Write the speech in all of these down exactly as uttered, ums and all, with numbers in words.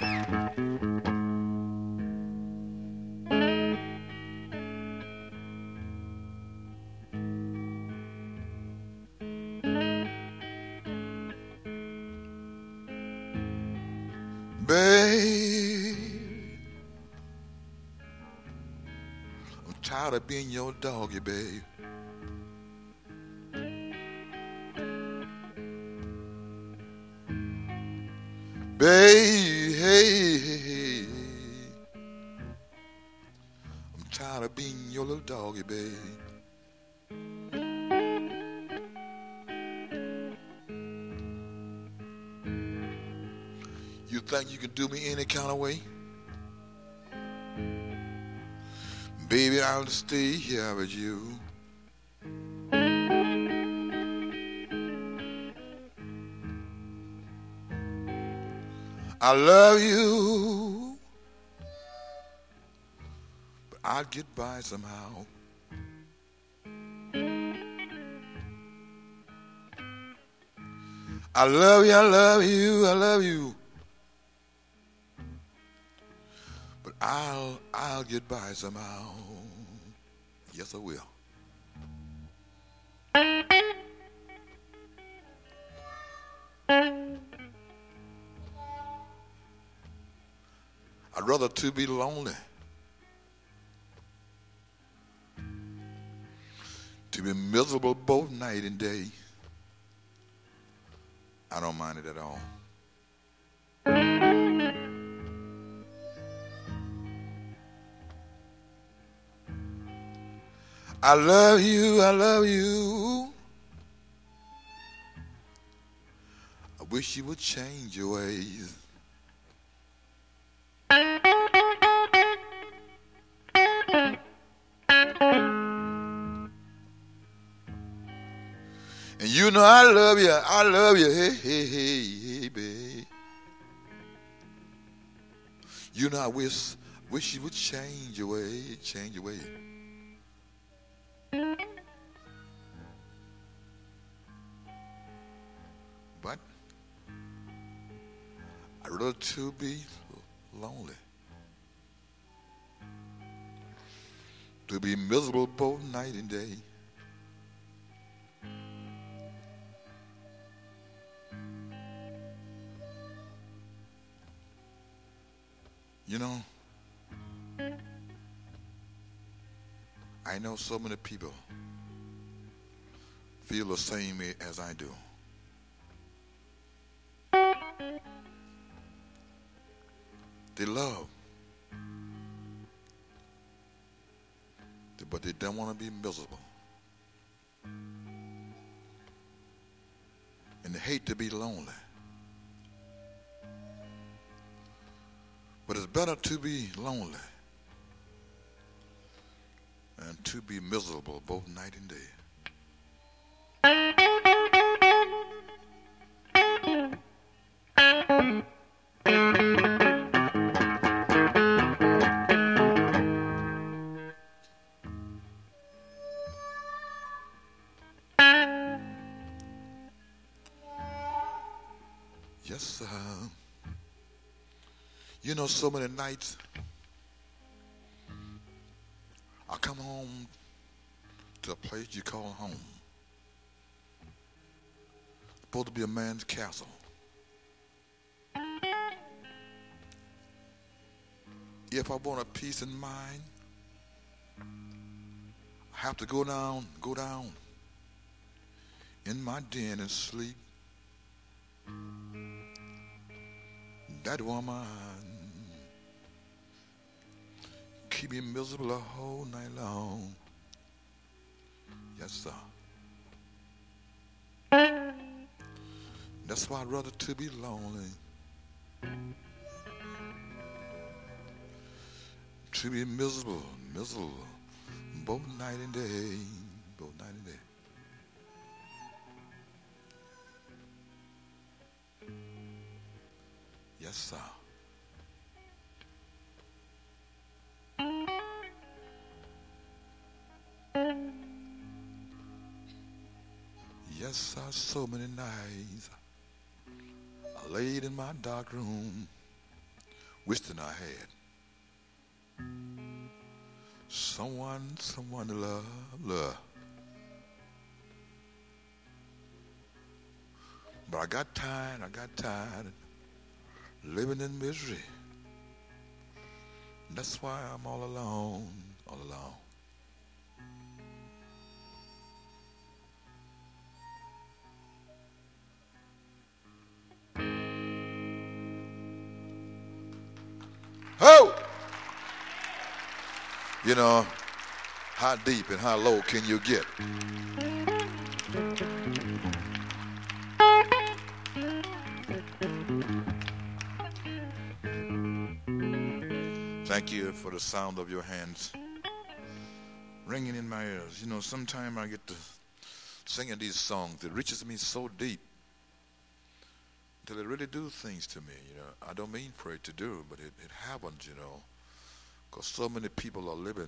Babe, I'm tired of being your doggy, babe. Babe, hey, hey, hey. I'm tired of being your little doggy, babe. You think you can do me any kind of way? Baby, I'll stay here with you. I love you, but I'll get by somehow. I love you, I love you, I love you, but I'll I'll get by somehow. Yes, I will. I'd rather to be lonely, to be miserable both night and day. I don't mind it at all. I love you, I love you. I wish you would change your ways. And you know I love you, I love you, hey, hey, hey, hey, babe. You know I wish, wish you would change your way, change your way. But I'd rather to be lonely, to be miserable both night and day. You know, I know so many people feel the same way as I do. They love, but they don't want to be miserable. And they hate to be lonely. But it's better to be lonely than to be miserable both night and day. Yes, sir. You know, so many nights I come home to a place you call home. Supposed to be a man's castle. If I want a peace of mind, I have to go down, go down in my den and sleep. That woman keep me miserable the whole night long. Yes, sir. That's why I'd rather to be lonely, to be miserable, miserable, both night and day, both night and day. Yes, sir. Yes, sir, so many nights I laid in my dark room Wishing I had someone, someone to love, love. But I got tired, I got tired of living in misery. That's why I'm all alone, all alone. Oh! You know, how deep and how low can you get? Thank you for the sound of your hands ringing in my ears. You know, sometimes I get to singing these songs. It reaches me so deep till it really do things to me. You know, I don't mean for it to do, but it, it happens, you know, because so many people are living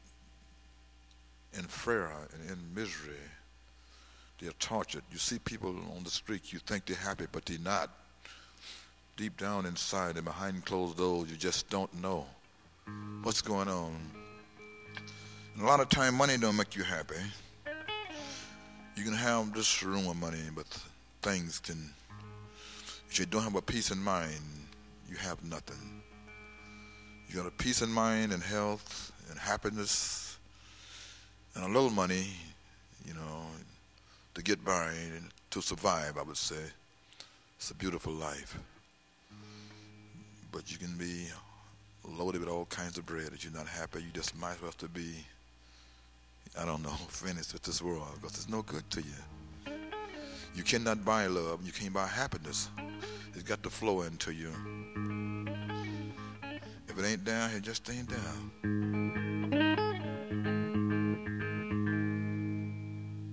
in fear and in misery. They're tortured. You see people on the street, you think they're happy, but they're not. Deep down inside and behind closed doors, you just don't know what's going on. And a lot of time, money don't make you happy. You can have this room of money, but things can, if you don't have a peace in mind, you have nothing. You got a peace in mind and health and happiness and a little money, you know, to get by and to survive, I would say. It's a beautiful life. But you can be loaded with all kinds of bread. If you're not happy, you just might as well to be, I don't know, finished with this world, because it's no good to you. You cannot buy love. You can't buy happiness. It's got to flow into you. If it ain't down, it just ain't down.